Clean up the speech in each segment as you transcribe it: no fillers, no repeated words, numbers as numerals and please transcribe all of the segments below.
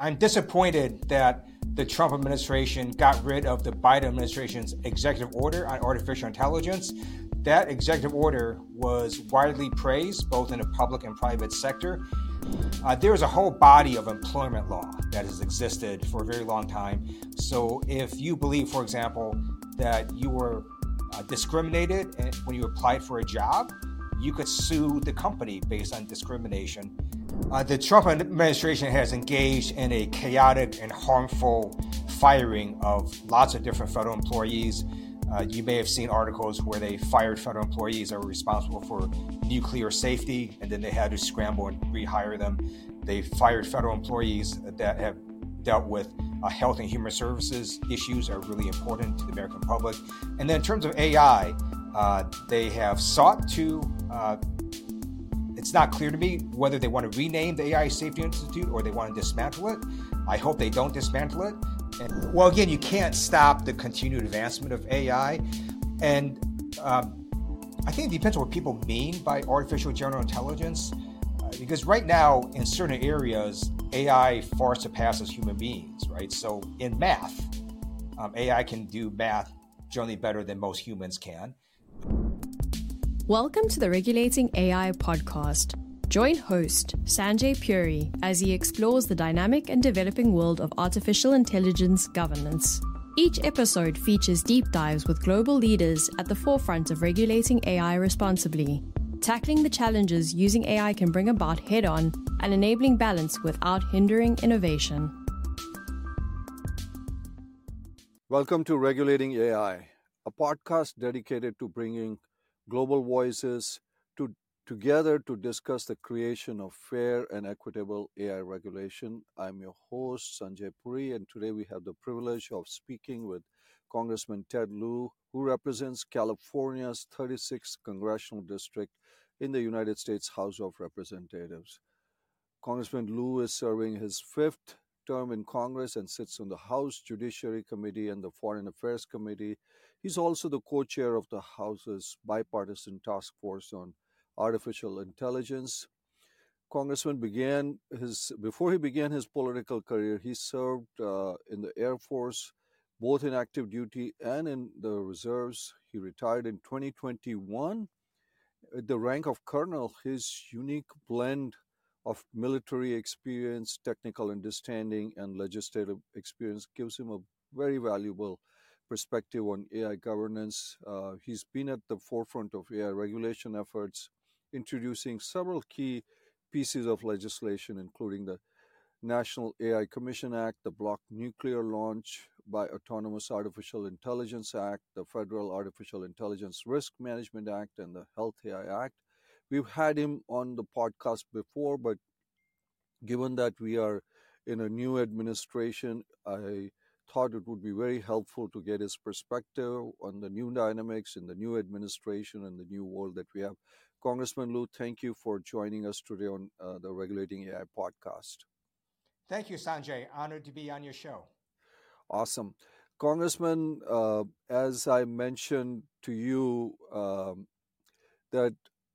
I'm disappointed that the Trump administration got rid of the Biden administration's executive order on artificial intelligence. That executive order was widely praised both in the public and private sector. There is a whole body of employment law that has existed for a very long time. So if you believe, for example, that you were discriminated when you applied for a job, you could sue the company based on discrimination. The Trump administration has engaged in a chaotic and harmful firing of lots of different federal employees. You may have seen articles where they fired federal employees that were responsible for nuclear safety, and then they had to scramble and rehire them. They fired federal employees that have dealt with health and human services issues that are really important to the American public. And then in terms of AI, they have sought to, it's not clear to me whether they want to rename the AI Safety Institute or they want to dismantle it. I hope they don't dismantle it. And, well, again, you can't stop the continued advancement of AI. And I think it depends on what people mean by artificial general intelligence. Because right now, in certain areas, AI far surpasses human beings, right? So in math, AI can do math generally better than most humans can. Welcome to the Regulating AI podcast. Join host Sanjay Puri as he explores the dynamic and developing world of artificial intelligence governance. Each episode features deep dives with global leaders at the forefront of regulating AI responsibly, tackling the challenges using AI can bring about head-on and enabling balance without hindering innovation. Welcome to Regulating AI, a podcast dedicated to bringing global voices together to discuss the creation of fair and equitable AI regulation. I'm your host, Sanjay Puri, and today we have the privilege of speaking with Congressman Ted Lieu, who represents California's 36th Congressional District in the United States House of Representatives. Congressman Lieu is serving his fifth term in Congress and sits on the House Judiciary Committee and the Foreign Affairs Committee. He's also the co-chair of the House's bipartisan task force on artificial intelligence. Congressman before he began his political career, he served in the Air Force, both in active duty and in the reserves. He retired in 2021 at the rank of colonel. His unique blend of military experience, technical understanding, and legislative experience gives him a very valuable perspective on AI governance. He's been at the forefront of AI regulation efforts, introducing several key pieces of legislation, including the National AI Commission Act, the Block Nuclear Launch by Autonomous Artificial Intelligence Act, the Federal Artificial Intelligence Risk Management Act, and the Health AI Act. We've had him on the podcast before, but given that we are in a new administration, I thought it would be very helpful to get his perspective on the new dynamics in the new administration and the new world that we have. Congressman Lieu, thank you for joining us today on the Regulating AI podcast. Thank you, Sanjay. Honored to be on your show. Awesome. Congressman, as I mentioned to you, that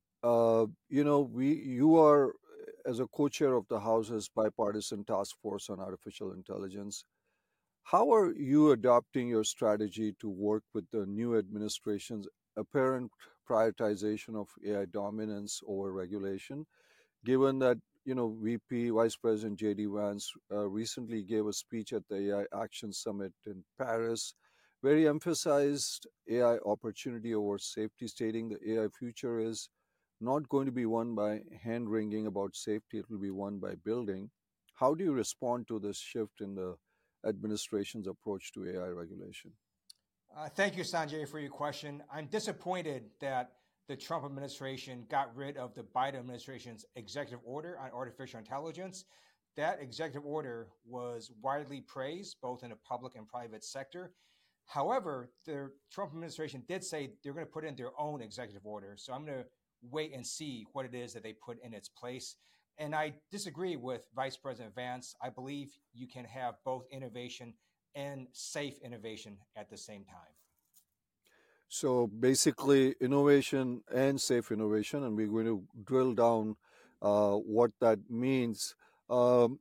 you are, as a co-chair of the House's bipartisan task force on artificial intelligence. How are you adopting your strategy to work with the new administration's apparent prioritization of AI dominance over regulation, given that Vice President J.D. Vance recently gave a speech at the AI Action Summit in Paris, where he emphasized AI opportunity over safety, stating the AI future is not going to be won by hand-wringing about safety, it will be won by building. How do you respond to this shift in the administration's approach to AI regulation? Thank you, Sanjay, for your question. I'm disappointed that the Trump administration got rid of the Biden administration's executive order on artificial intelligence. That executive order was widely praised both in the public and private sector. However, the Trump administration did say they're going to put in their own executive order. So I'm going to wait and see what it is that they put in its place. And I disagree with Vice President Vance. I believe you can have both innovation and safe innovation at the same time. So basically, innovation and safe innovation, and we're going to drill down what that means.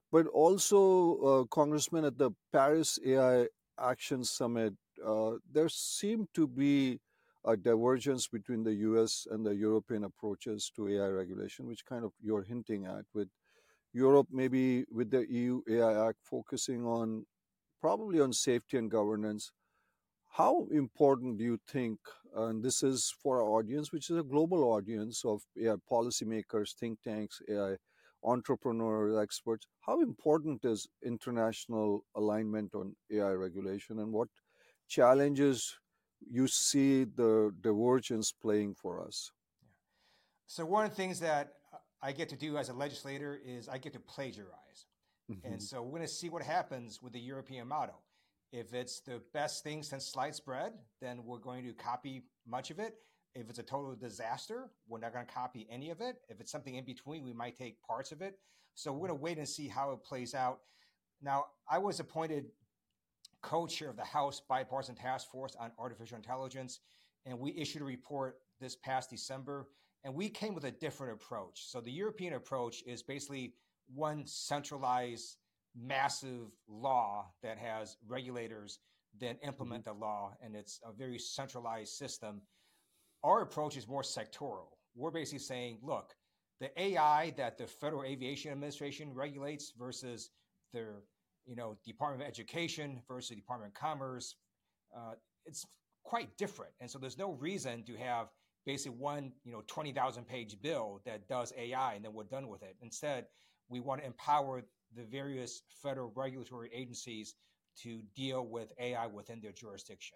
But also, Congressman, at the Paris AI Action Summit, there seemed to be a divergence between the US and the European approaches to AI regulation, which kind of you're hinting at, with Europe maybe with the EU AI Act focusing on probably on safety and governance. How important do you think, and this is for our audience, which is a global audience of AI policymakers, think tanks, AI entrepreneurs, experts, how important is international alignment on AI regulation, and what challenges you see the divergence playing for us? So one of the things that I get to do as a legislator is I get to plagiarize. And Hmm. so we're going to see what happens with the European model. If it's the best thing since sliced bread, then we're going to copy much of it. If it's a total disaster, we're not going to copy any of it. If it's something in between, we might take parts of it. So we're going to wait and see how it plays out. Now, I was appointed co-chair of the House Bipartisan Task Force on Artificial Intelligence, and we issued a report this past December, and we came with a different approach. So the European approach is basically one centralized, massive law that has regulators then Hmm. implement the law, and it's a very centralized system. Our approach is more sectoral. We're basically saying, look, the AI that the Federal Aviation Administration regulates versus their, Department of Education versus Department of Commerce, uh, it's quite different. And so there's no reason to have basically one, 20,000 page bill that does AI and then we're done with it. Instead, we want to empower the various federal regulatory agencies to deal with AI within their jurisdiction.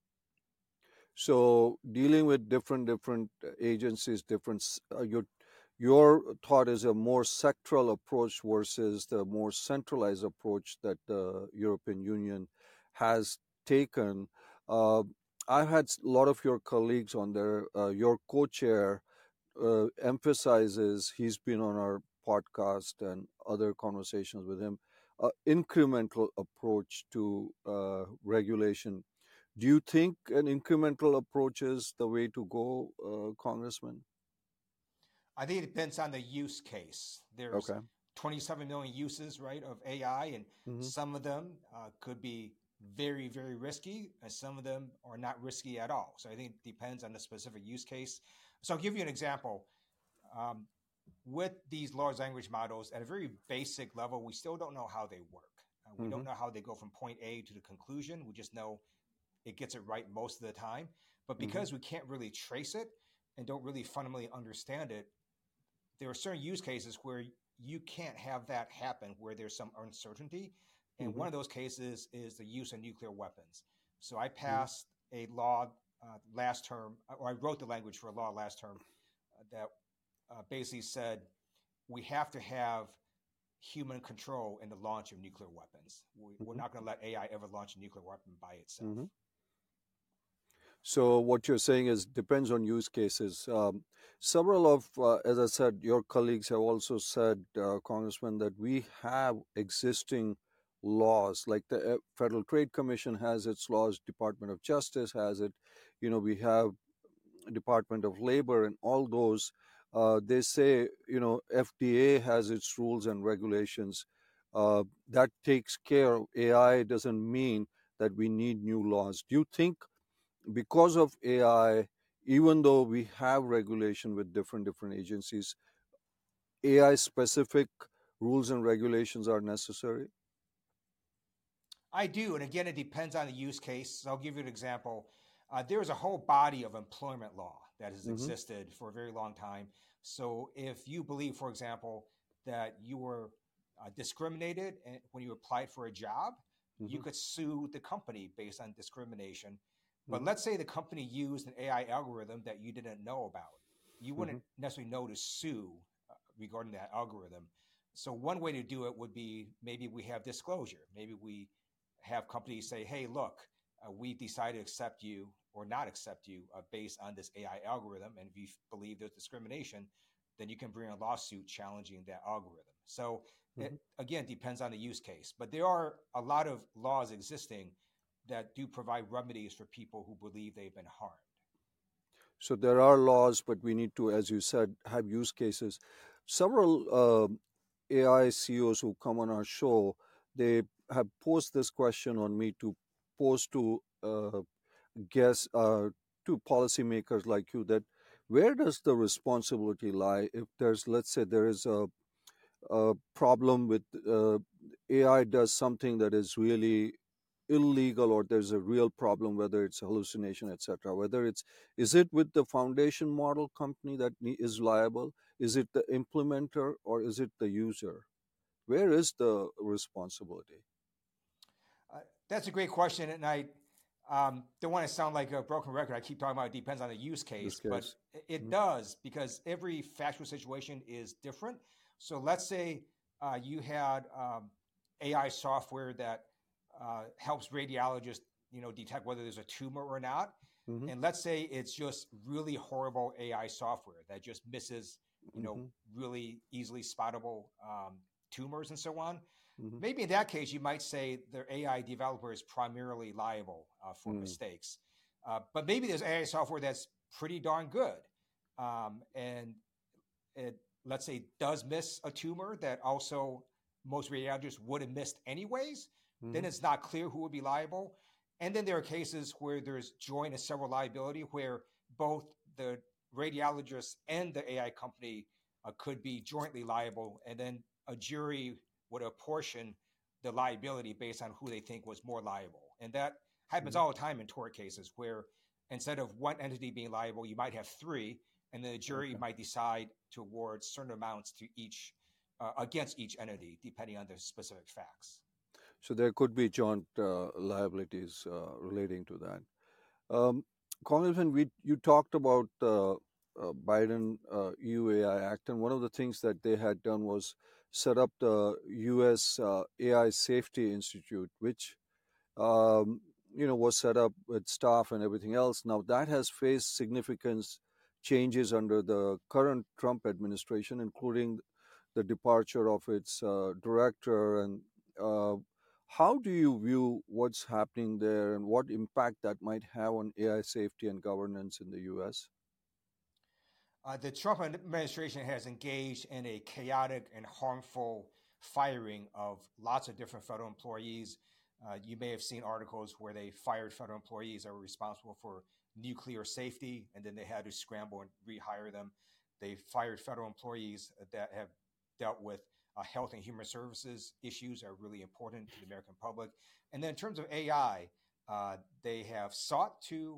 So dealing with different agencies, your thought is a more sectoral approach versus the more centralized approach that the European Union has taken. Uh, I've had a lot of your colleagues on there. Your co-chair emphasizes, he's been on our podcast and other conversations with him, incremental approach to regulation. Do you think an incremental approach is the way to go, Congressman? I think it depends on the use case. There's Okay. 27 million uses, right, of AI, and Hmm. some of them could be very, very risky, and some of them are not risky at all. So I think it depends on the specific use case. So I'll give you an example. Um, with these large language models, at a very basic level, we still don't know how they work. We Hmm. don't know how they go from point A to the conclusion. We just know it gets it right most of the time. But Hmm. because we can't really trace it and don't really fundamentally understand it, there are certain use cases where you can't have that happen where there's some uncertainty. And Hmm. one of those cases is the use of nuclear weapons. So I Hmm. passed a law last term, or I wrote the language for a law last term that basically said we have to have human control in the launch of nuclear weapons. We're Hmm. not going to let AI ever launch a nuclear weapon by itself. Hmm. So what you're saying is depends on use cases. Several of, as I said, your colleagues have also said, Congressman, that we have existing laws, like the Federal Trade Commission has its laws, Department of Justice has it. We have Department of Labor and all those. They say, FDA has its rules and regulations. That takes care of AI. Doesn't mean that we need new laws. Do you think because of AI, even though we have regulation with different agencies, AI specific rules and regulations are necessary? I do. And again, it depends on the use case. So I'll give you an example. There is a whole body of employment law that has Hmm. existed for a very long time. So if you believe, for example, that you were discriminated when you applied for a job, you Hmm. could sue the company based on discrimination. But Hmm. let's say the company used an AI algorithm that you didn't know about. You Hmm. wouldn't necessarily know to sue regarding that algorithm. So one way to do it would be maybe we have disclosure. Maybe we have companies say, hey, look, we decided to accept you or not accept you based on this AI algorithm. And if you believe there's discrimination, then you can bring a lawsuit challenging that algorithm. So it, Hmm. again, depends on the use case. But there are a lot of laws existing that do provide remedies for people who believe they've been harmed. So there are laws, but we need to, as you said, have use cases. Several AI CEOs who come on our show, they have posed this question on me to pose to guests, to policymakers like you, that where does the responsibility lie if there's, let's say, there is a problem with AI does something that is really illegal, or there's a real problem, whether it's hallucination, etc., whether it's, is it with the foundation model company that is liable, is it the implementer, or is it the user? Where is the responsibility? That's a great question, and I don't want to sound like a broken record. I keep talking about it depends on the use This case, but case. it does, because every factual situation is different. So let's say you had AI software that helps radiologists, detect whether there's a tumor or not. Mm-hmm. And let's say it's just really horrible AI software that just misses, Mm-hmm. really easily spottable tumors and so on. Mm-hmm. Maybe in that case, you might say the AI developer is primarily liable for Mm-hmm. mistakes. But maybe there's AI software that's pretty darn good. And it, let's say, does miss a tumor that also most radiologists would have missed anyways. Then Mm-hmm. it's not clear who would be liable. And then there are cases where there's joint and several liability, where both the radiologist and the AI company could be jointly liable. And then a jury would apportion the liability based on who they think was more liable. And that happens Mm-hmm. all the time in tort cases, where instead of one entity being liable, you might have three, and then the jury Okay. might decide to award certain amounts to each against each entity, depending on the specific facts. So there could be joint liabilities relating to that. Congressman, you talked about Biden EU AI Act, and one of the things that they had done was set up the U.S. AI Safety Institute, which was set up with staff and everything else. Now that has faced significant changes under the current Trump administration, including the departure of its director. And uh, how do you view what's happening there, and what impact that might have on AI safety and governance in the U.S.? The Trump administration has engaged in a chaotic and harmful firing of lots of different federal employees. You may have seen articles where they fired federal employees that were responsible for nuclear safety, and then they had to scramble and rehire them. They fired federal employees that have dealt with health and human services issues that are really important to the American public. And then in terms of AI, they have sought to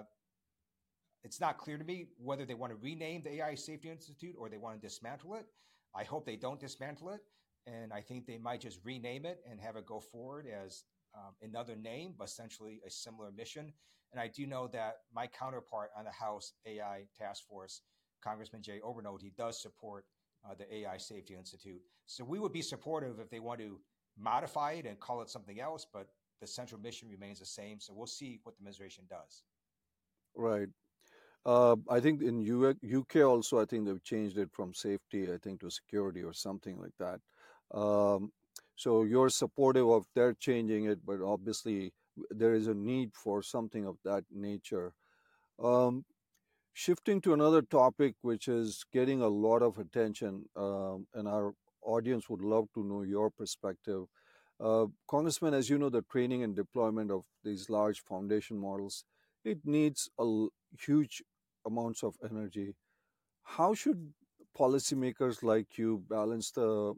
it's not clear to me whether they want to rename the AI Safety Institute or they want to dismantle it. I hope they don't dismantle it. And I think they might just rename it and have it go forward as another name, but essentially a similar mission. And I do know that my counterpart on the House AI Task Force, Congressman Jay Obernold, he does support the AI Safety Institute. So we would be supportive if they want to modify it and call it something else, but the central mission remains the same. So we'll see what the administration does. Right. I think in UK also, I think they've changed it from safety, I think, to security or something like that. Um, so you're supportive of their changing it, but obviously there is a need for something of that nature. Um, Shifting to another topic, which is getting a lot of attention, and our audience would love to know your perspective. Congressman, as you know, the training and deployment of these large foundation models, it needs huge amounts of energy. How should policymakers like you balance the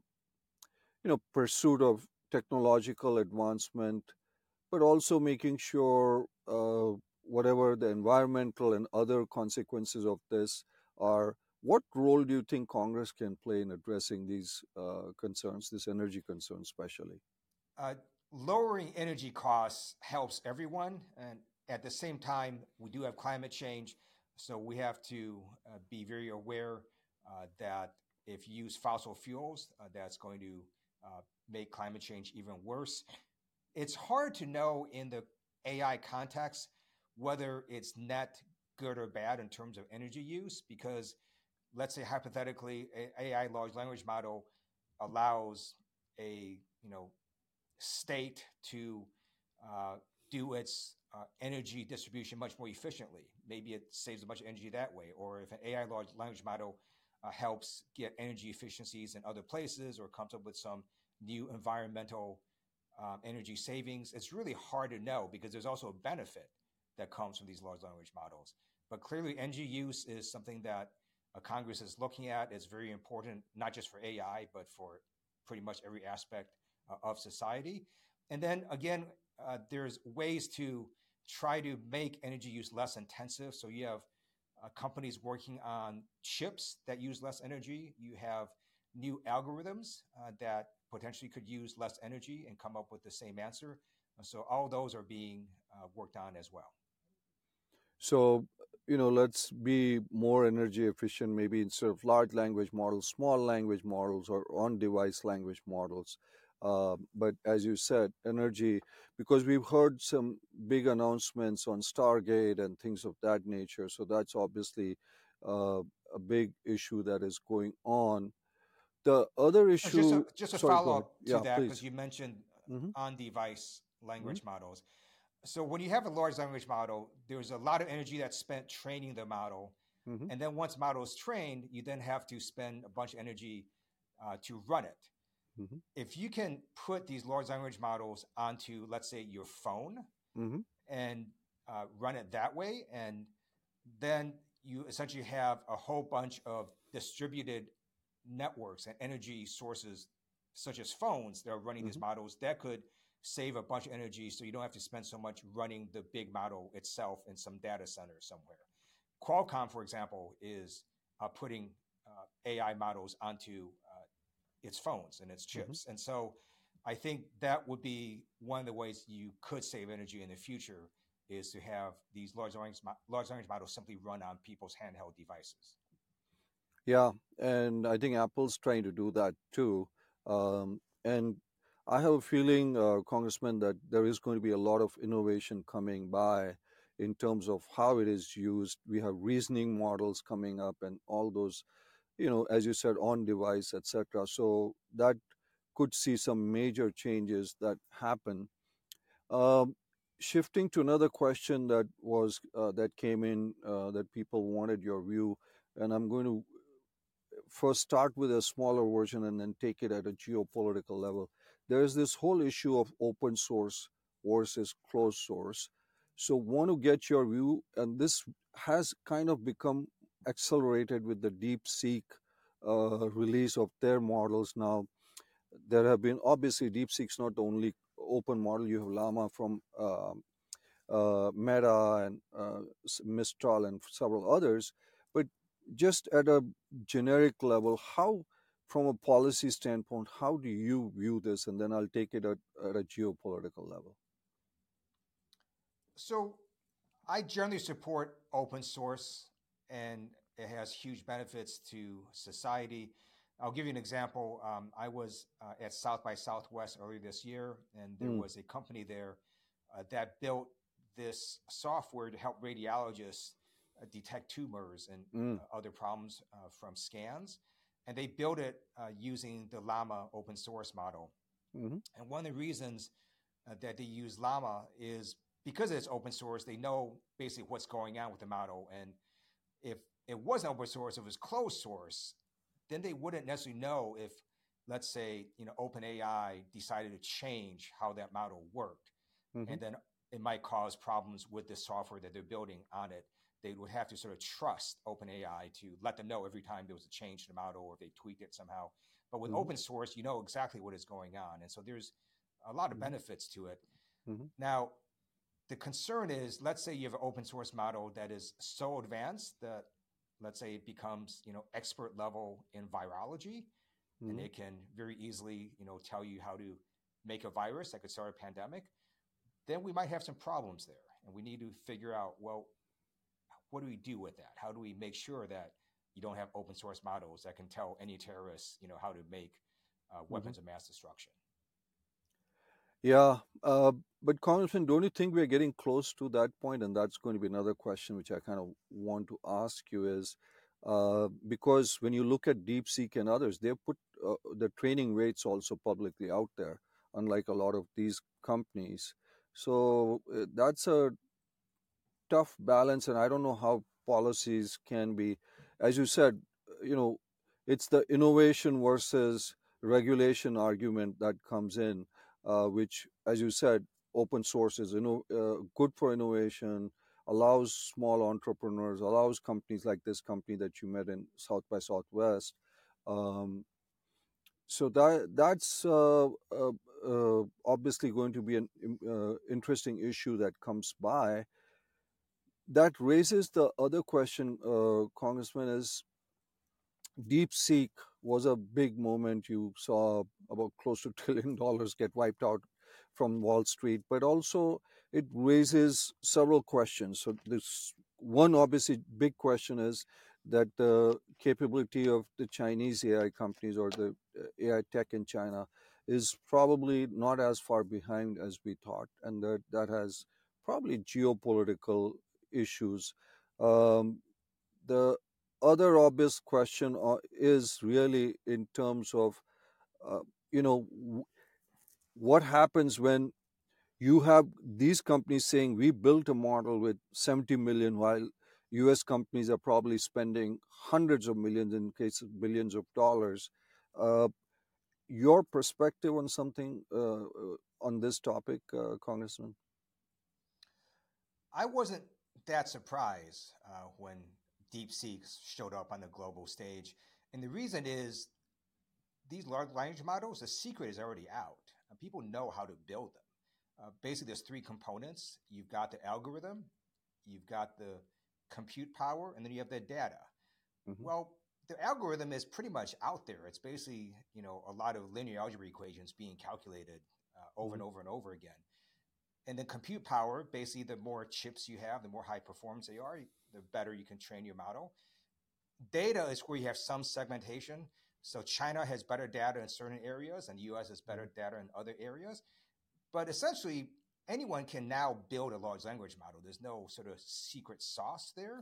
pursuit of technological advancement, but also making sure whatever the environmental and other consequences of this are? What role do you think Congress can play in addressing these concerns, this energy concerns especially? uh, Lowering energy costs helps everyone. And at the same time, we do have climate change. So we have to be very aware that if you use fossil fuels, that's going to make climate change even worse. It's hard to know in the AI context whether it's net good or bad in terms of energy use, because let's say hypothetically, AI large language model allows a state to uh, do its energy distribution much more efficiently. Maybe it saves a bunch of energy that way. Or if an AI large language model helps get energy efficiencies in other places or comes up with some new environmental energy savings. It's really hard to know because there's also a benefit that comes from these large language models. But clearly, energy use is something that Congress is looking at. It's very important, not just for AI, but for pretty much every aspect of society. And then again, there's ways to try to make energy use less intensive. So you have companies working on chips that use less energy. You have new algorithms that potentially could use less energy and come up with the same answer. So all those are being worked on as well. So, let's be more energy efficient, maybe instead of large language models, small language models, or on device language models. But as you said, energy, because we've heard some big announcements on Stargate and things of that nature. So that's obviously a big issue that is going on. The other issue, Just a sorry, go follow ahead. up to Yeah, that, because please. you mentioned Hmm. on device Hmm. language models. So when you have a large language model, there's a lot of energy that's spent training the model. Hmm. And then once model is trained, you then have to spend a bunch of energy to run it. Hmm. If you can put these large language models onto, let's say, your phone Hmm. and run it that way, and then you essentially have a whole bunch of distributed networks and energy sources, such as phones that are running these Hmm. models, that could save a bunch of energy so you don't have to spend so much running the big model itself in some data center somewhere. Qualcomm, for example, is putting AI models onto its phones and its Hmm. chips. And so I think that would be one of the ways you could save energy in the future, is to have these large language models simply run on people's handheld devices. Yeah, and I think Apple's trying to do that too. And I have a feeling, Congressman, that there is going to be a lot of innovation coming by in terms of how it is used. We have reasoning models coming up and all those, as you said, on device, etc. So that could see some major changes that happen. Um, Shifting to another question that came in, that people wanted your view, and I'm going to first start with a smaller version and then take it at a geopolitical level. There's this whole issue of open source versus closed source. So, want to get your view, and this has kind of become accelerated with the DeepSeek release of their models now. There have been, obviously, DeepSeek's not the only open model. You have Llama from Meta and Mistral and several others. But just at a generic level, how, from a policy standpoint, how do you view this? And then I'll take it at a geopolitical level. So I generally support open source, and it has huge benefits to society. I'll give you an example. I was at South by Southwest earlier this year, and there Mm, was a company there that built this software to help radiologists detect tumors and mm, other problems from scans. And they built it using the Llama open source model. mm, And one of the reasons that they use Llama is because it's open source. They know basically what's going on with the model, and if it wasn't open source, if it was closed source, then they wouldn't necessarily know if, let's say, OpenAI decided to change how that model worked, mm, and then it might cause problems with the software that they're building on it. They would have to sort of trust OpenAI to let them know every time there was a change to the model or if they tweaked it somehow. But with mm, open source, you know exactly what is going on, and so there's a lot of mm, benefits to it. mm, Now, the concern is, let's say you have an open source model that is so advanced that, let's say, it becomes expert level in virology, and mm, it can very easily tell you how to make a virus that could start a pandemic. Then we might have some problems there, and we need to figure out, well, what do we do with that? How do we make sure that you don't have open source models that can tell any terrorists how to make mm. weapons of mass destruction? Yeah, but Congressman, don't you think we're getting close to that point? And that's going to be another question which I kind of want to ask you is, because when you look at DeepSeek and others, they've put the training rates also publicly out there, unlike a lot of these companies. So that's a tough balance, and I don't know how policies can be, as you said, it's the innovation versus regulation argument that comes in, which, as you said, open source is good for innovation, allows small entrepreneurs, allows companies like this company that you met in South by Southwest. Um, so that's obviously going to be an interesting issue that comes by. That raises the other question, Congressman, is DeepSeek was a big moment. You saw about close to $1 trillion get wiped out from Wall Street, but also it raises several questions. So this one obviously big question is that the capability of the Chinese AI companies or the AI tech in China is probably not as far behind as we thought, and that has probably geopolitical issues. Um, the other obvious question is really in terms of, uh, you know, what happens when you have these companies saying we built a model with 70 million, while US companies are probably spending hundreds of millions, in case of billions of dollars. Uh, your perspective on something on this topic, Congressman? I wasn't that surprised when DeepSeek showed up on the global stage. And the reason is these large language models, the secret is already out. People know how to build them. Basically, there's three components. You've got the algorithm, you've got the compute power, and then you have the data. Mm-hmm. Well, the algorithm is pretty much out there. It's basically, a lot of linear algebra equations being calculated over and over and over again. And then compute power, basically, the more chips you have, the more high performance they are, the better you can train your model. Data is where you have some segmentation. So China has better data in certain areas, and the US has better data in other areas. But essentially, anyone can now build a large language model. There's no sort of secret sauce there.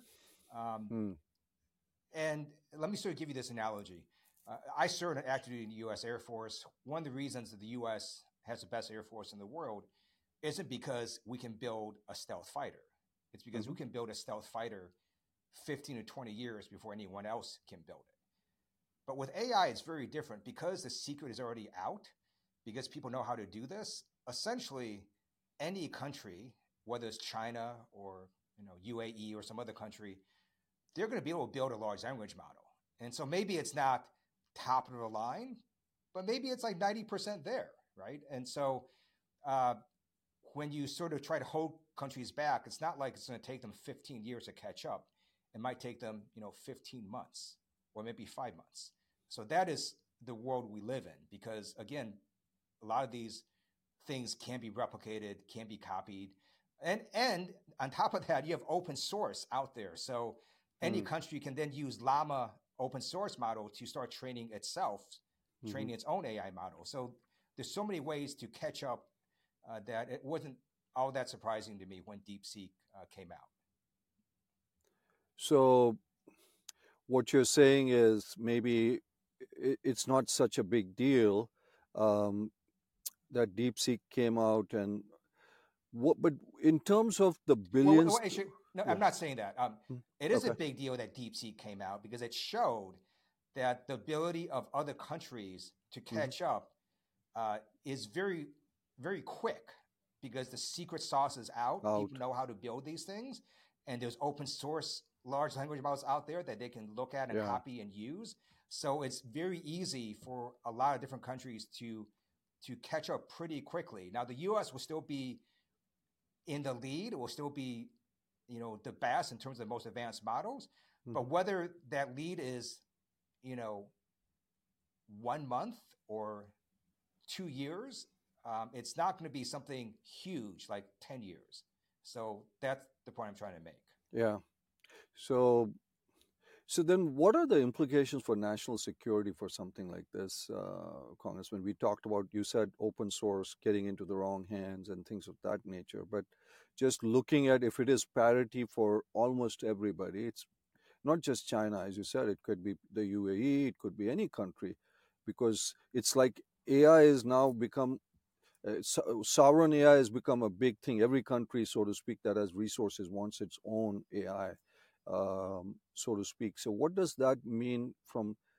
And let me sort of give you this analogy. I served actively in the US Air Force. One of the reasons that the US has the best Air Force in the world isn't because we can build a stealth fighter. It's because we can build a stealth fighter 15 to 20 years before anyone else can build it. But with AI, it's very different because the secret is already out, because people know how to do this. Essentially, any country, whether it's China or UAE or some other country, they're going to be able to build a large language model. And so maybe it's not top of the line, but maybe it's like 90% there, right? And so when you sort of try to hold countries back, it's not like it's going to take them 15 years to catch up. It might take them, 15 months or maybe 5 months. So that is the world we live in, because again, a lot of these things can be replicated, can be copied. And on top of that, you have open source out there. So any country can then use Llama open source model to start training itself, training its own AI model. So there's so many ways to catch up that it wasn't all that surprising to me when DeepSeek came out. So what you're saying is maybe it's not such a big deal that DeepSeek came out, and but in terms of the billions. Well, actually, no, I'm not saying that. It is a big deal that DeepSeek came out because it showed that the ability of other countries to catch up is very, very quick, because the secret sauce is out. People know how to build these things, and there's open source large language models out there that they can look at and copy and use. So it's very easy for a lot of different countries to catch up pretty quickly. Now, the US will still be in the lead. It will still be, the best in terms of the most advanced models. But whether that lead is, 1 month or 2 years, it's not going to be something huge like 10 years. So that's the point I'm trying to make. Yeah. So then what are the implications for national security for something like this, Congressman? We talked about, you said open source getting into the wrong hands and things of that nature, but just looking at if it is parity for almost everybody, it's not just China, as you said, it could be the UAE, it could be any country, because it's like AI is now become, sovereign AI has become a big thing. Every country, so to speak, that has resources wants its own AI. So to speak. So what does that mean from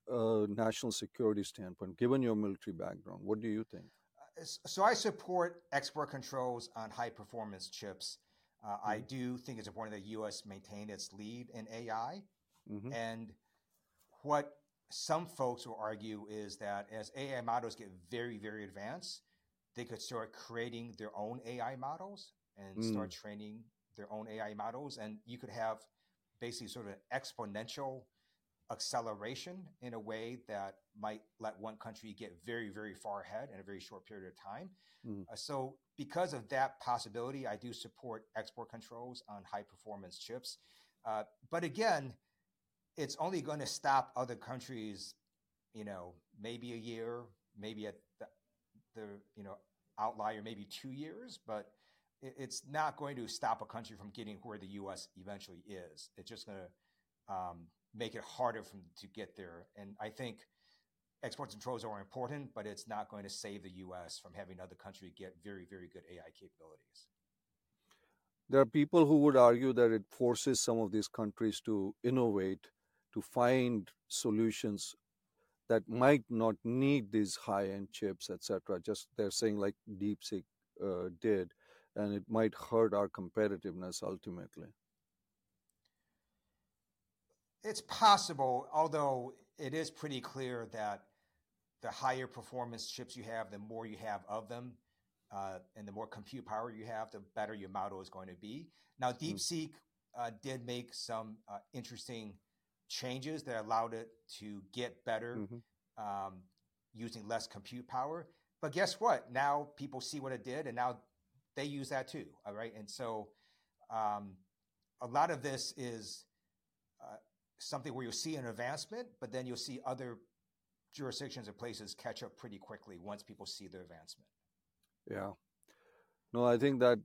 national security standpoint, given your military background? What do you think? So I support export controls on high performance chips. I Mm-hmm. do think it's important that U.S. maintain its lead in AI. Mm-hmm. And what some folks will argue is that as AI models get very, very advanced, they could start creating their own AI models and Mm. start training their own AI models. And you could have basically sort of an exponential acceleration in a way that might let one country get very, very far ahead in a very short period of time. Mm. So, because of that possibility, I do support export controls on high performance chips. But again, it's only going to stop other countries, maybe a year, maybe at the outlier, maybe 2 years, but it's not going to stop a country from getting where the U.S. eventually is. It's just going to make it harder for them to get there. And I think export controls are important, but it's not going to save the U.S. from having another country get very, very good AI capabilities. There are people who would argue that it forces some of these countries to innovate, to find solutions that might not need these high-end chips, etc. Just they're saying like DeepSeek did, and it might hurt our competitiveness ultimately. It's possible, although it is pretty clear that the higher performance chips you have, the more you have of them, and the more compute power you have, the better your model is going to be. Now, Mm. DeepSeek did make some interesting changes that allowed it to get better Mm-hmm. um, using less compute power. But guess what? Now people see what it did, and now they use that too. All right, and so um, a lot of this is uh, something where you'll see an advancement, but then you'll see other jurisdictions and places catch up pretty quickly once people see the advancement. Yeah. No, I think that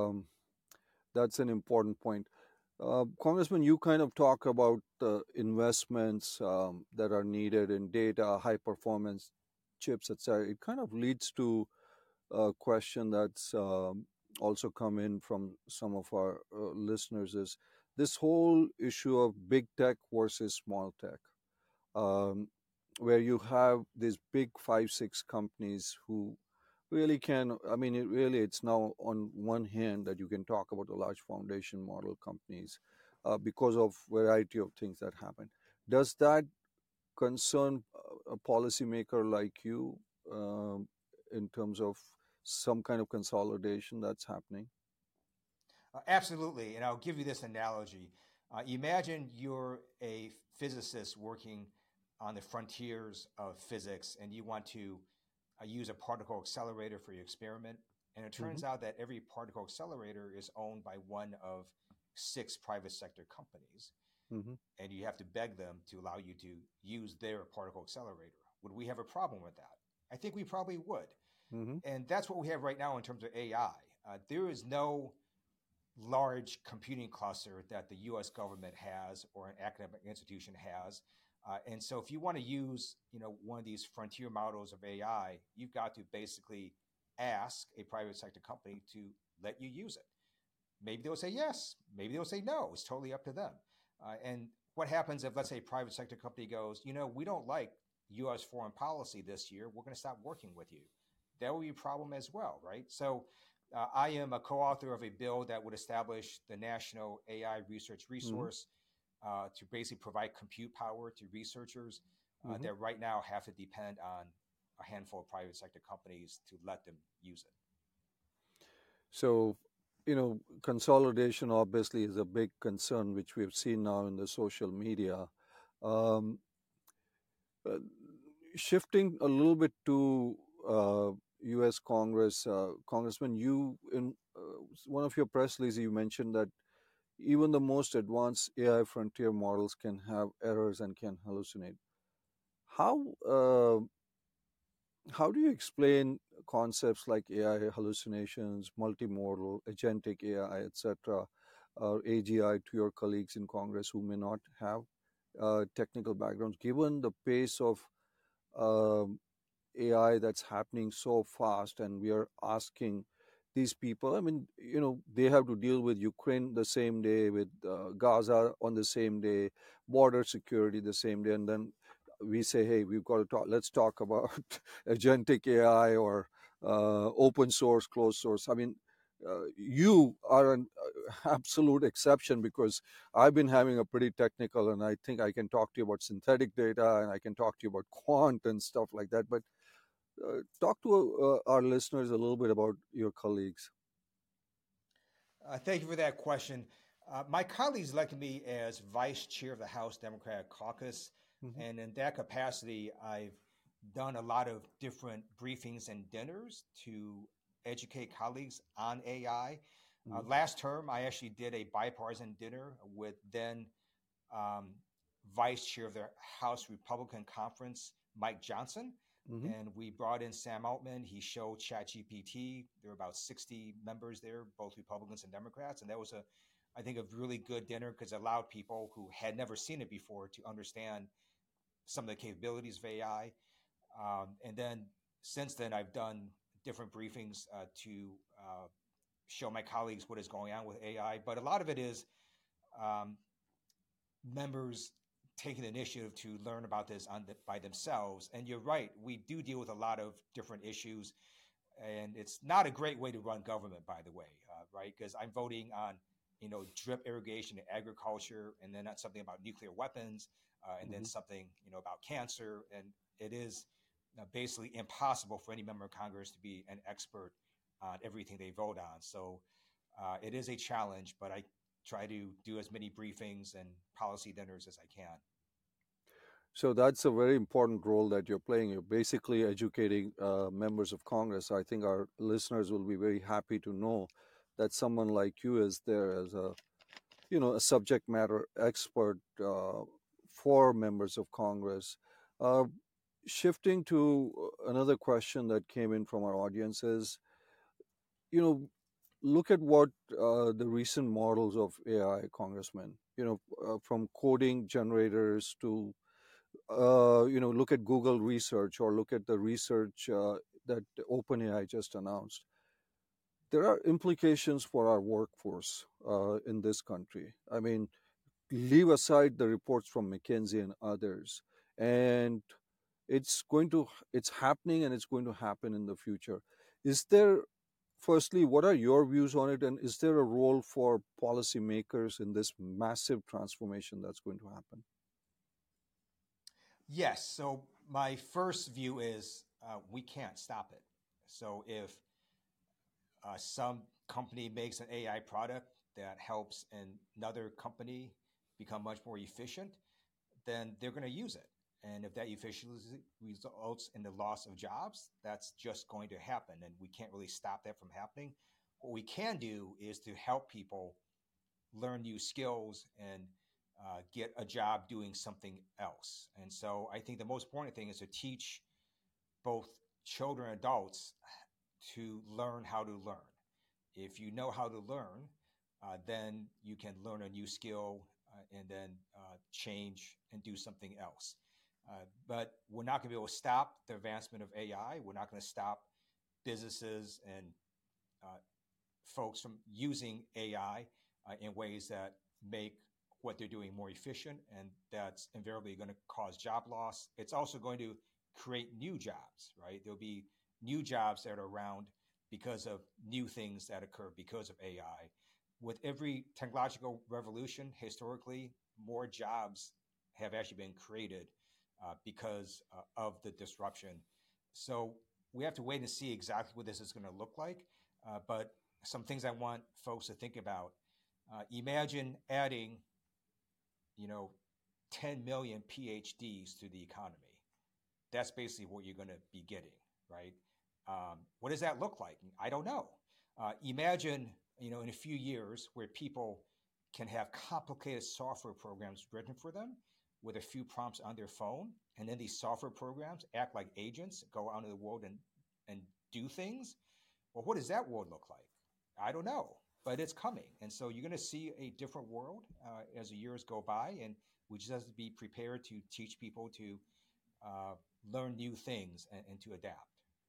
that's an important point. Congressman, you kind of talk about the investments that are needed in data, high performance chips, etc. It kind of leads to a question that's also come in from some of our listeners is this whole issue of big tech versus small tech, um, where you have these big 5, 6 companies who really can, I mean, it's now on one hand that you can talk about the large foundation model companies because of variety of things that happen. Does that concern a policymaker like you um, in terms of some kind of consolidation that's happening? Absolutely. And I'll give you this analogy. Imagine you're a physicist working on the frontiers of physics and you want to use a particle accelerator for your experiment. And it Mm-hmm. turns out that every particle accelerator is owned by one of 6 private sector companies. Mm-hmm. And you have to beg them to allow you to use their particle accelerator. Would we have a problem with that? I think we probably would. Mm-hmm. And that's what we have right now in terms of AI. There is no large computing cluster that the US government has or an academic institution has. And so if you want to use, one of these frontier models of AI, you've got to basically ask a private sector company to let you use it. Maybe they'll say yes, maybe they'll say no. It's totally up to them. And what happens if, let's say, a private sector company goes, we don't like US foreign policy this year, we're going to stop working with you. That will be a problem as well, right? So I am a co-author of a bill that would establish the National AI Research Mm-hmm. Resource to basically provide compute power to researchers Mm-hmm. that right now have to depend on a handful of private sector companies to let them use it. So, consolidation obviously is a big concern, which we've seen now in the social media. Um, uh, Shifting a little bit to U.S. Congress, Congressman, you in one of your press releases you mentioned that even the most advanced AI frontier models can have errors and can hallucinate. How uh, how do you explain concepts like AI hallucinations, multimodal, agentic AI, etc., AGI to your colleagues in Congress who may not have technical backgrounds, given the pace of um AI that's happening so fast, and we are asking these people. I mean, they have to deal with Ukraine the same day, with Gaza on the same day, border security the same day, and then we say, hey, we've got to talk, let's talk about agentic AI or open source, closed source. I mean, you are an absolute exception because I've been having a pretty technical, and I think I can talk to you about synthetic data and I can talk to you about quant and stuff like that. But talk to our listeners a little bit about your colleagues. Thank you for that question. My colleagues elected me as vice chair of the House Democratic Caucus. Mm-hmm. And in that capacity, I've done a lot of different briefings and dinners to educate colleagues on AI. Mm-hmm. Last term, I actually did a bipartisan dinner with then um, vice chair of the House Republican Conference, Mike Johnson. Mm-hmm. And we brought in Sam Altman. He showed ChatGPT. There were about 60 members there, both Republicans and Democrats. And that was I think, a really good dinner because it allowed people who had never seen it before to understand some of the capabilities of AI. And then since then, I've done different briefings to show my colleagues what is going on with AI. But a lot of it is um, members taking the initiative to learn about this by themselves. And you're right, we do deal with a lot of different issues. And it's not a great way to run government, by the way, right? Because I'm voting on, drip irrigation in agriculture, and then something about nuclear weapons, and then something, about cancer. And it is basically impossible for any member of Congress to be an expert on everything they vote on. So it is a challenge, but I try to do as many briefings and policy dinners as I can. So that's a very important role that you're playing. You're basically educating members of Congress. I think our listeners will be very happy to know that someone like you is there as a subject matter expert for members of Congress. Uh, Shifting to another question that came in from our audience is, look at what the recent models of AI, Congressman, from coding generators to look at Google research or look at the research that OpenAI just announced. There are implications for our workforce in this country. I mean, leave aside the reports from McKinsey and others, and it's happening and it's going to happen in the future. Is there, firstly, what are your views on it, and is there a role for policymakers in this massive transformation that's going to happen? Yes. So my first view is we can't stop it. So if some company makes an AI product that helps another company become much more efficient, then they're going to use it. And if that efficiency results in the loss of jobs, that's just going to happen. And we can't really stop that from happening. What we can do is to help people learn new skills and get a job doing something else. And so I think the most important thing is to teach both children and adults to learn how to learn. If you know how to learn, then you can learn a new skill and then change and do something else. But we're not going to be able to stop the advancement of AI. We're not going to stop businesses and folks from using AI in ways that make what they're doing more efficient, and that's invariably going to cause job loss. It's also going to create new jobs, right? There'll be new jobs that are around because of new things that occur because of AI. With every technological revolution, historically, more jobs have actually been created because of the disruption. So we have to wait and see exactly what this is going to look like. But some things I want folks to think about. Imagine adding, 10 million PhDs to the economy. That's basically what you're going to be getting, right? What does that look like? I don't know. Imagine, in a few years where people can have complicated software programs written for them with a few prompts on their phone, and then these software programs act like agents, go out into the world and do things. Well, what does that world look like? I don't know, but it's coming. And so you're going to see a different world as the years go by. And we just have to be prepared to teach people to learn new things and to adapt.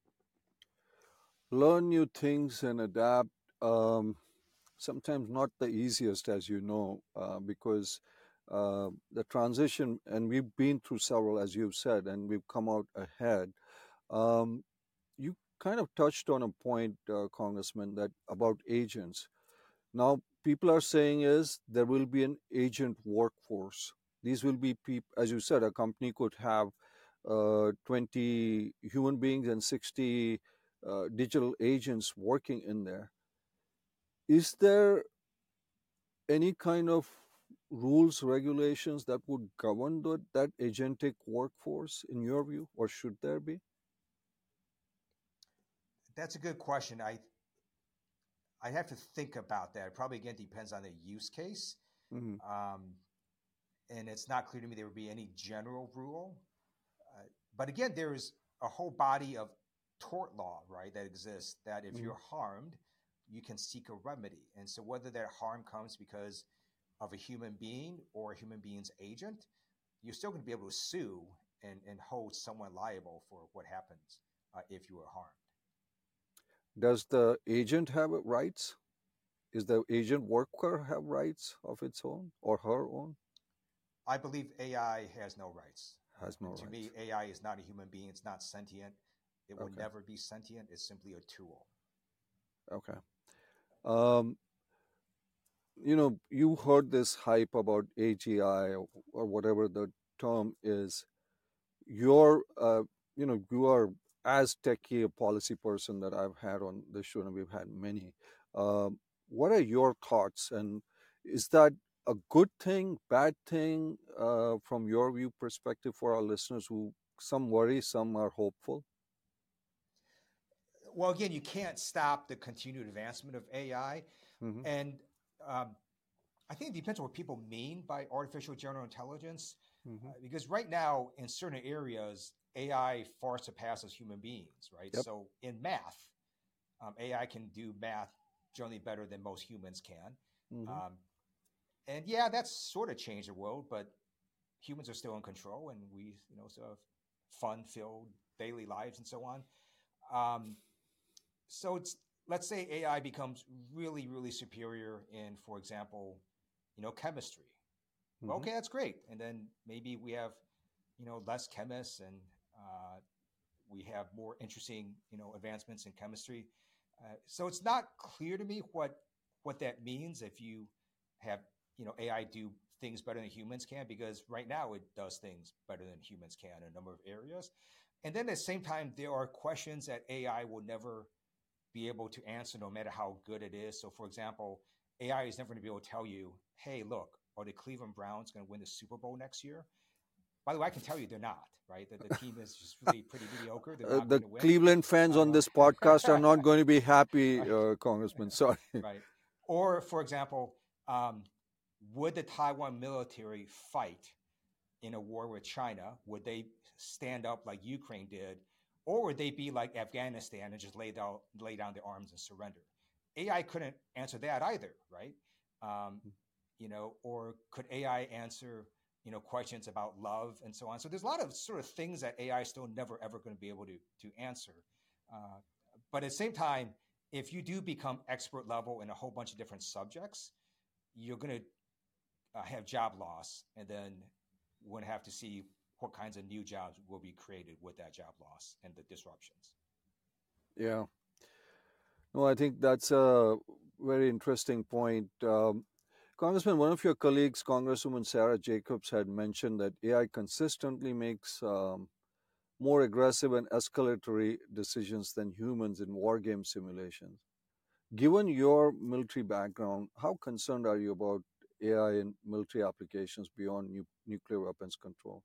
Learn new things and adapt. Sometimes not the easiest, as you know, because the transition, and we've been through several, as you've said, and we've come out ahead. Um, you kind of touched on a point, Congressman, that about agents. Now, people are saying is there will be an agent workforce. These will be people, as you said, a company could have 20 human beings and 60 digital agents working in there. Is there any kind of rules, regulations that would govern that agentic workforce in your view, or should there be? That's a good question. I have to think about that. It probably again depends on the use case. Hmm. Um, and it's not clear to me there would be any general rule. Uh, but again, there is a whole body of tort law, right, that exists that if Hmm. you're harmed, you can seek a remedy. And so whether that harm comes because of a human being or a human being's agent, you're still going to be able to sue and hold someone liable for what happens if you were harmed. Does the agent have rights? Is the agent worker have rights of its own or her own? I believe AI has no rights. Has no To me, rights. AI is not a human being. It's not sentient. It will Okay. never be sentient. It's simply a tool. Okay. Um, you heard this hype about AGI or whatever the term is. You're, you are as techie a policy person that I've had on this show, and we've had many. What are your thoughts? And is that a good thing, bad thing, from your view perspective for our listeners who some worry, some are hopeful? Well, again, you can't stop the continued advancement of AI. Mm-hmm. And um, I think it depends on what people mean by artificial general intelligence. Mm-hmm. Because right now, in certain areas, AI far surpasses human beings, right? Yep. So in math, AI can do math generally better than most humans can. Mm-hmm. Um, and yeah, that's sort of changed the world, but humans are still in control and we, still have fun filled daily lives and so on. Um, so it's let's say AI becomes really, really superior in, for example, chemistry. Well, Mm-hmm. okay, that's great. And then maybe we have, less chemists and we have more interesting, advancements in chemistry. So it's not clear to me what that means if you have, AI do things better than humans can, because right now it does things better than humans can in a number of areas. And then at the same time, there are questions that AI will never be able to answer no matter how good it is. So, for example, AI is never going to be able to tell you, hey, look, are the Cleveland Browns going to win the Super Bowl next year? By the way, I can tell you they're not, right? The team is just really pretty mediocre. They're not The going to win. Cleveland fans on this podcast are not going to be happy, Right, Congressman. Sorry. right. Or, for example, um, would the Taiwan military fight in a war with China? Would they stand up like Ukraine did, or would they be like Afghanistan and just lay down their arms and surrender? AI couldn't answer that either, right? Um, or could AI answer questions about love and so on? So there's a lot of sort of things that AI is still never ever going to be able to answer. Uh, but at the same time, if you do become expert level in a whole bunch of different subjects, you're going to have job loss, and then we're going to have to see what kinds of new jobs will be created with that job loss and the disruptions. Yeah. No, I think that's a very interesting point. Congressman, one of your colleagues, Congresswoman Sarah Jacobs, had mentioned that AI consistently makes more aggressive and escalatory decisions than humans in war game simulations. Given your military background, how concerned are you about AI in military applications beyond nuclear weapons control?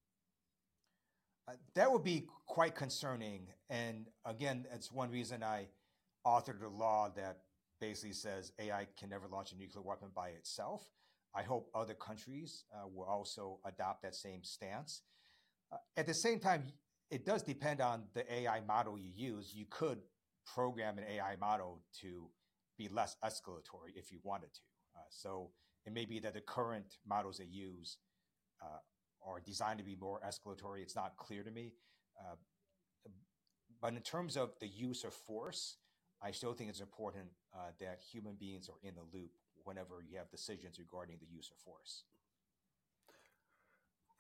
That would be quite concerning. And again, that's one reason I authored a law that basically says AI can never launch a nuclear weapon by itself. I hope other countries will also adopt that same stance. At the same time, it does depend on the AI model you use. You could program an AI model to be less escalatory if you wanted to. So it may be that the current models they use uh, are designed to be more escalatory. It's not clear to me. Uh, but in terms of the use of force, I still think it's important that human beings are in the loop whenever you have decisions regarding the use of force.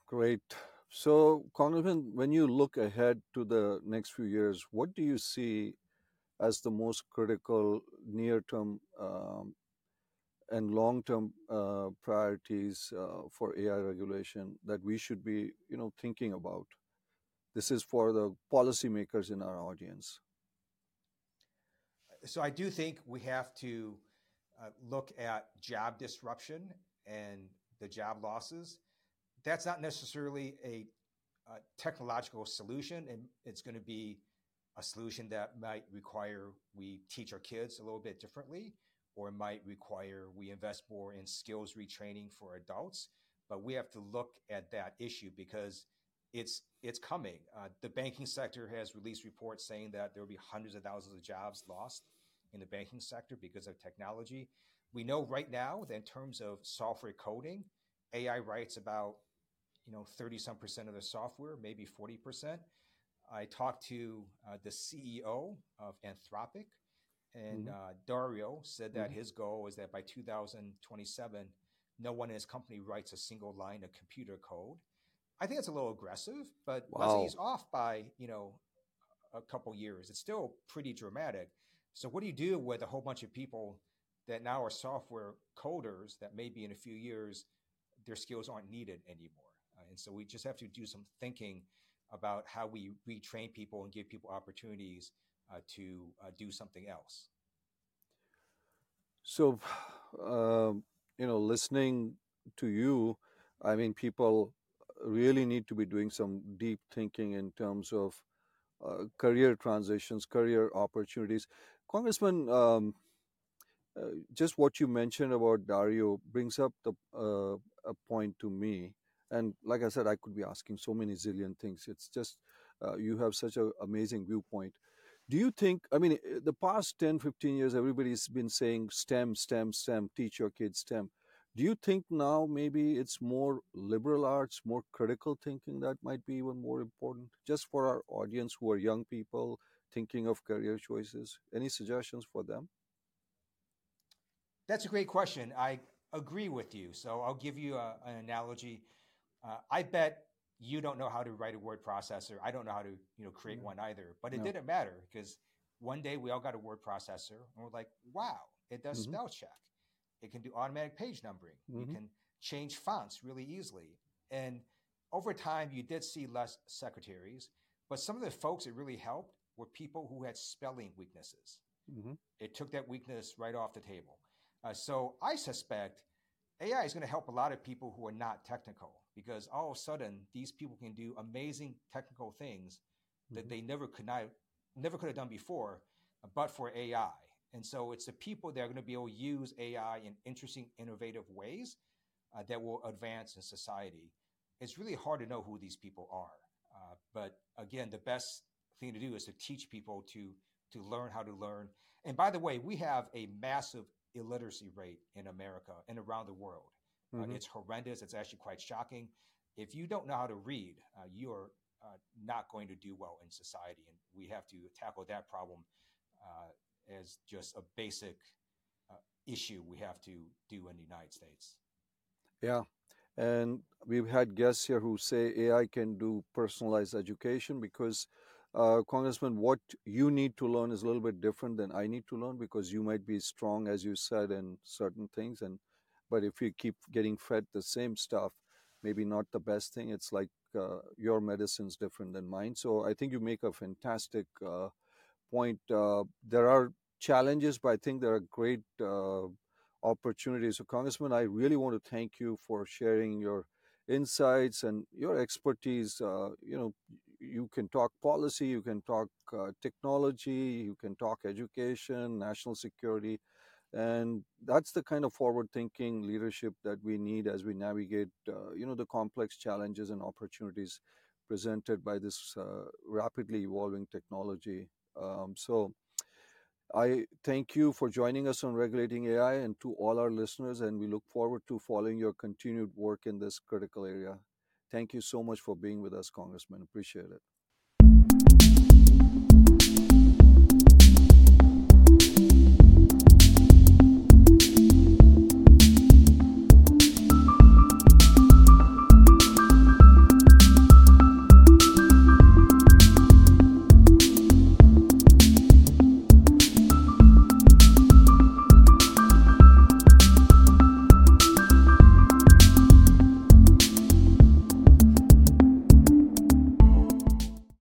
Great. So, Congressman, when you look ahead to the next few years, what do you see as the most critical near-term and long-term priorities for AI regulation that we should be, thinking about? This is for the policymakers in our audience. So I do think we have to look at job disruption and the job losses. That's not necessarily a technological solution, and it's going to be a solution that might require we teach our kids a little bit differently, or it might require we invest more in skills retraining for adults. But we have to look at that issue because it's coming. The banking sector has released reports saying that there will be hundreds of thousands of jobs lost in the banking sector because of technology. We know right now that in terms of software coding, AI writes about 30 some percent of the software, maybe 40%. I talked to the CEO of Anthropic, and Dario said that his goal is that by 2027, no one in his company writes a single line of computer code. I think it's a little aggressive, but let's say Wow. he's off by a couple years. It's still pretty dramatic. So what do you do with a whole bunch of people that now are software coders that maybe in a few years their skills aren't needed anymore? And so we just have to do some thinking about how we retrain people and give people opportunities to do something else. So, listening to you, I mean, people really need to be doing some deep thinking in terms of career transitions, career opportunities. Congressman, just what you mentioned about Dario brings up a point to me. And like I said, I could be asking so many zillion things. It's just you have such an amazing viewpoint. Do you think, I mean, the past 10, 15 years, everybody's been saying STEM, STEM, STEM, teach your kids STEM. Do you think now maybe it's more liberal arts, more critical thinking that might be even more important? Just for our audience who are young people thinking of career choices, any suggestions for them? That's a great question. I agree with you. So I'll give you an analogy. I bet you don't know how to write a word processor. I don't know how to create No. one either. But it No. didn't matter because one day we all got a word processor and we're like, wow, it does Hmm. spell check. It can do automatic page numbering. You Hmm. can change fonts really easily. And over time, you did see less secretaries, but some of the folks it really helped were people who had spelling weaknesses. Hmm. It took that weakness right off the table. So I suspect AI is going to help a lot of people who are not technical because all of a sudden these people can do amazing technical things that Hmm. they never could have done before, but for AI. And so it's the people that are going to be able to use AI in interesting, innovative ways that will advance in society. It's really hard to know who these people are, but again, the best thing to do is to teach people to learn how to learn. And by the way, we have a massive illiteracy rate in America and around the world. Hmm. It's horrendous. It's actually quite shocking. If you don't know how to read, you are not going to do well in society. And we have to tackle that problem as just a basic issue we have to do in the United States. Yeah. And we've had guests here who say AI can do personalized education because, Congressman, what you need to learn is a little bit different than I need to learn because you might be strong, as you said, in certain things. But if you keep getting fed the same stuff, maybe not the best thing. It's like your medicine's different than mine. So I think you make a fantastic point. There are challenges, but I think there are great opportunities. So, Congressman, I really want to thank you for sharing your insights and your expertise. You can talk policy, you can talk technology, you can talk education, national security. And that's the kind of forward-thinking leadership that we need as we navigate, the complex challenges and opportunities presented by this rapidly evolving technology. So I thank you for joining us on Regulating AI and to all our listeners, and we look forward to following your continued work in this critical area. Thank you so much for being with us, Congressman. Appreciate it.